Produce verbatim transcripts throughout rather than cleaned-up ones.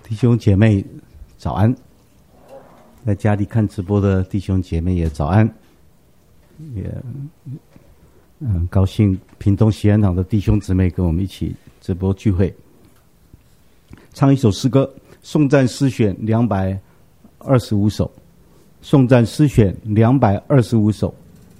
弟兄姐妹早安，在家里看直播的弟兄姐妹也早安，也嗯高兴屏东喜安堂的弟兄姊妹跟我们一起直播聚会，唱一首诗歌，颂赞诗选两百二十五首，颂赞诗选两百二十五首。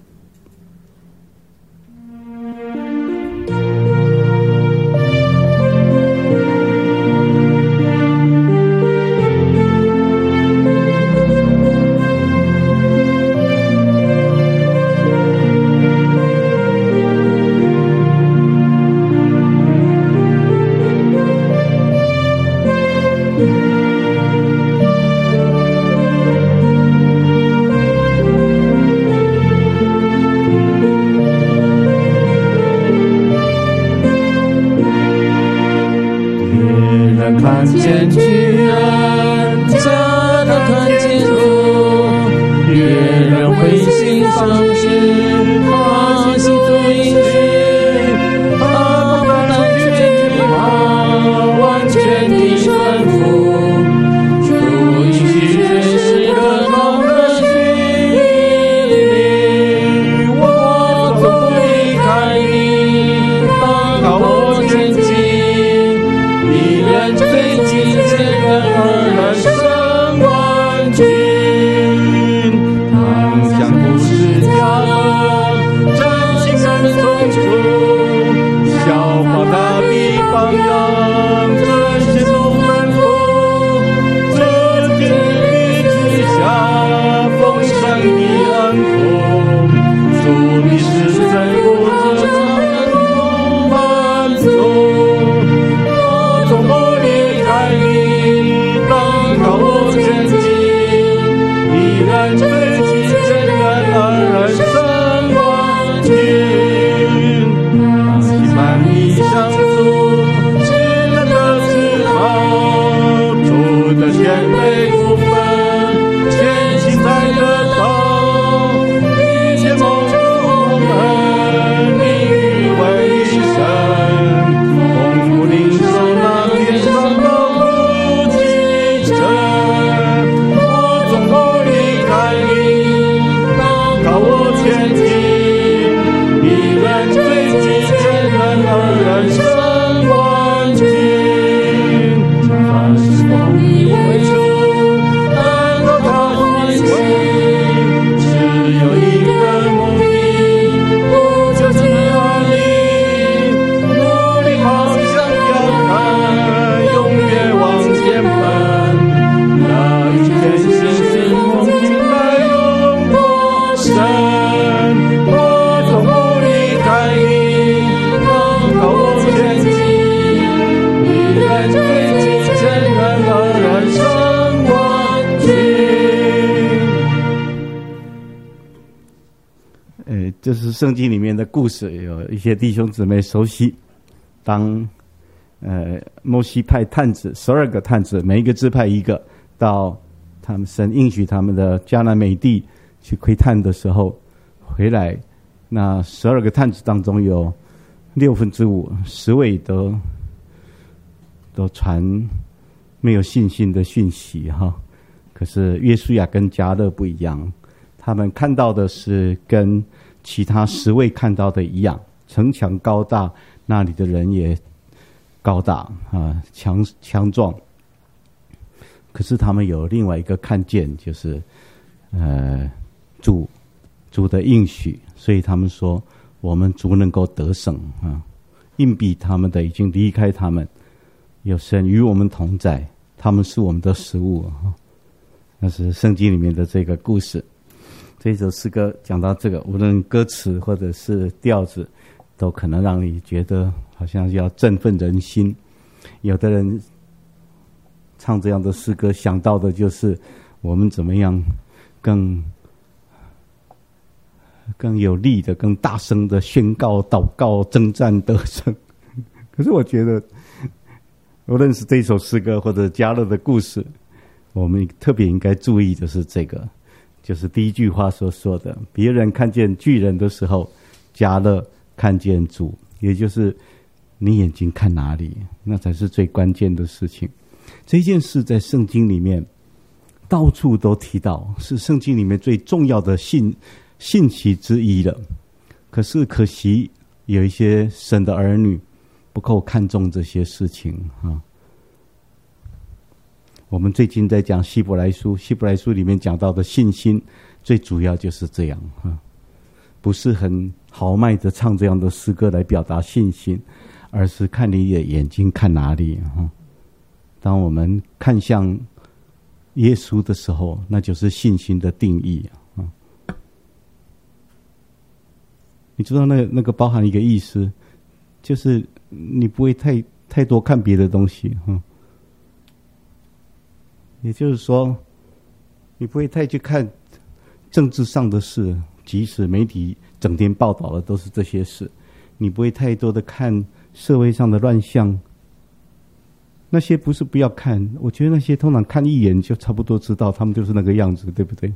这是圣经里面的故事，有一些弟兄姊妹熟悉。当呃摩西派探子，十二个探子，每一个支派一个，到他们神应许他们的迦南美地去窥探的时候，回来，那十二个探子当中有六分之五，十位都都传没有信心的讯息哈。可是约书亚跟迦勒不一样，他们看到的是跟其他十位看到的一样，城墙高大，那里的人也高大啊，强强壮。可是他们有另外一个看见，就是呃主主的应许，所以他们说我们主能够得胜啊，硬币他们的已经离开他们，有神与我们同在，他们是我们的食物啊。那是圣经里面的这个故事。这首诗歌讲到这个，无论歌词或者是调子，都可能让你觉得好像要振奋人心。有的人唱这样的诗歌，想到的就是我们怎么样更更有力的、更大声的宣告、祷告、征战得胜。可是我觉得，无论是这首诗歌或者迦勒的故事，我们特别应该注意的是这个。就是第一句话所说的，别人看见巨人的时候，迦勒看见主，也就是你眼睛看哪里，那才是最关键的事情。 这件事在圣经里面到处都提到，是圣经里面最重要的信信息之一了。可是可惜有一些神的儿女不够看重这些事情啊。我们最近在讲希伯来书，希伯来书里面讲到的信心，最主要就是这样啊，不是很豪迈的唱这样的诗歌来表达信心，而是看你的眼睛看哪里啊。当我们看向耶稣的时候，那就是信心的定义啊。你知道那个那个包含一个意思，就是你不会太太多看别的东西啊。也就是说，你不会太去看政治上的事，即使媒体整天报道的都是这些事，你不会太多的看社会上的乱象。那些不是不要看，我觉得那些通常看一眼就差不多知道他们就是那个样子，对不对？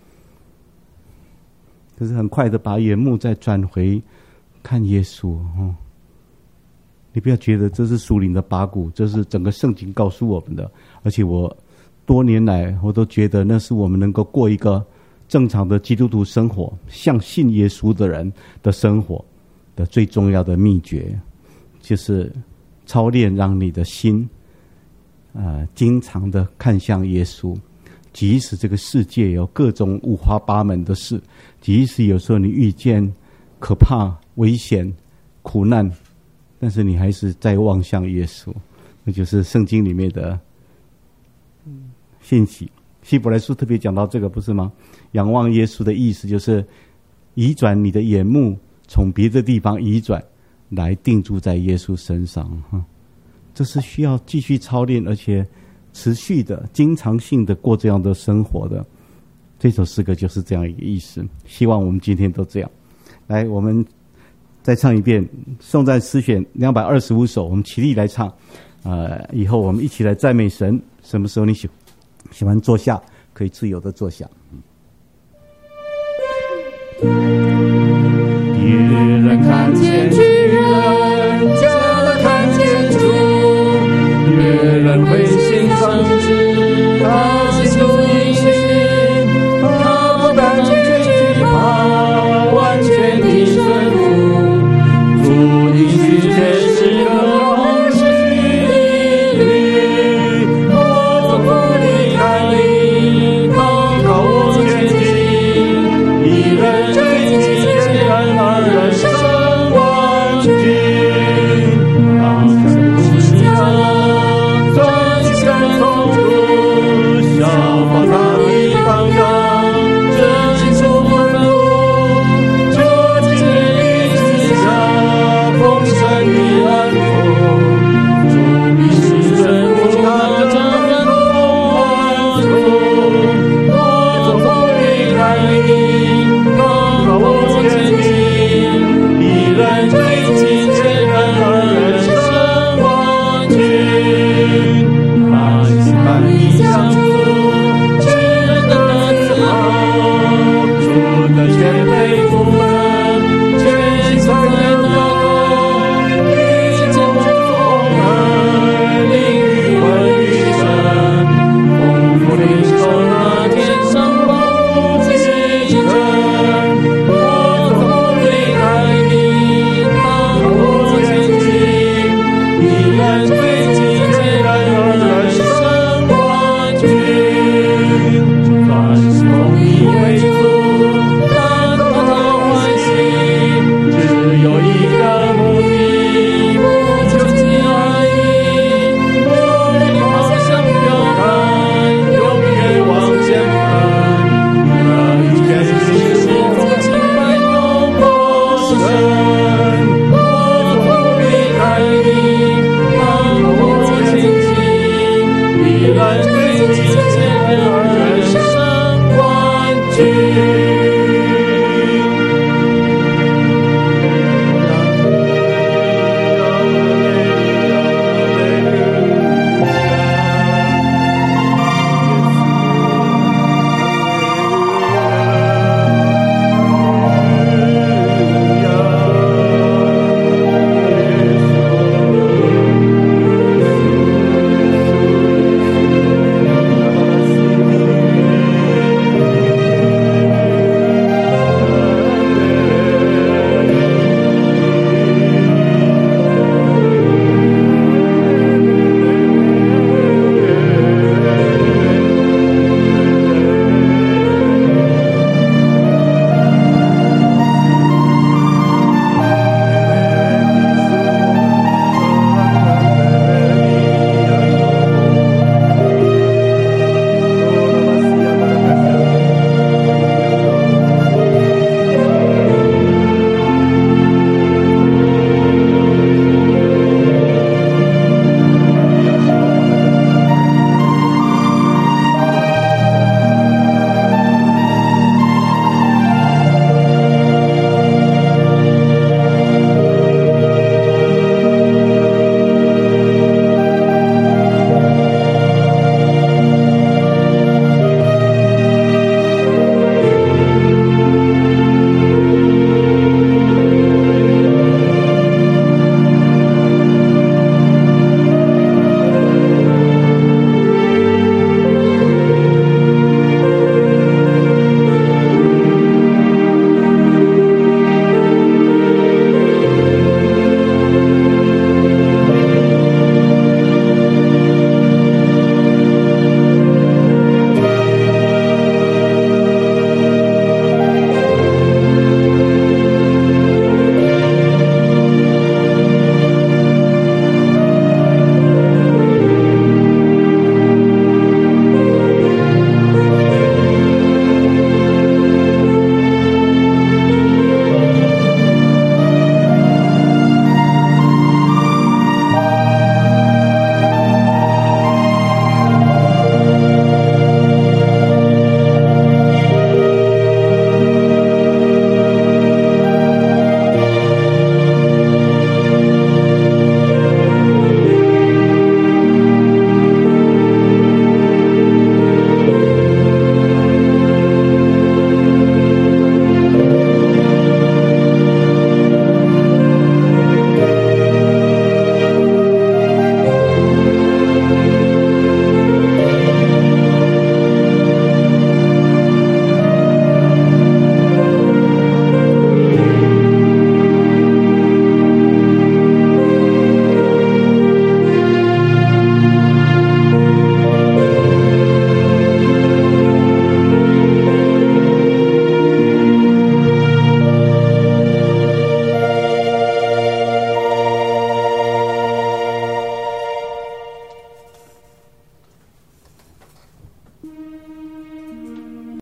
可是很快的把眼目再转回看耶稣哦。你不要觉得这是属灵的八股，这是整个圣经告诉我们的，而且我多年来我都觉得那是我们能够过一个正常的基督徒生活，像信耶稣的人的生活的最重要的秘诀，就是操练让你的心呃，经常的看向耶稣，即使这个世界有各种五花八门的事，即使有时候你遇见可怕、危险、苦难，但是你还是在望向耶稣，那就是圣经里面的信息。希伯来书特别讲到这个，不是吗？仰望耶稣的意思就是移转你的眼目，从别的地方移转，来定住在耶稣身上哈。这是需要继续操练，而且持续的、经常性的过这样的生活的。这首诗歌就是这样一个意思。希望我们今天都这样。来，我们再唱一遍颂赞诗选两百二十五首，我们起立来唱。呃，以后我们一起来赞美神。什么时候你喜喜欢坐下，可以自由的坐下。 别人看见巨人，假的看见主。别人会欣赏之他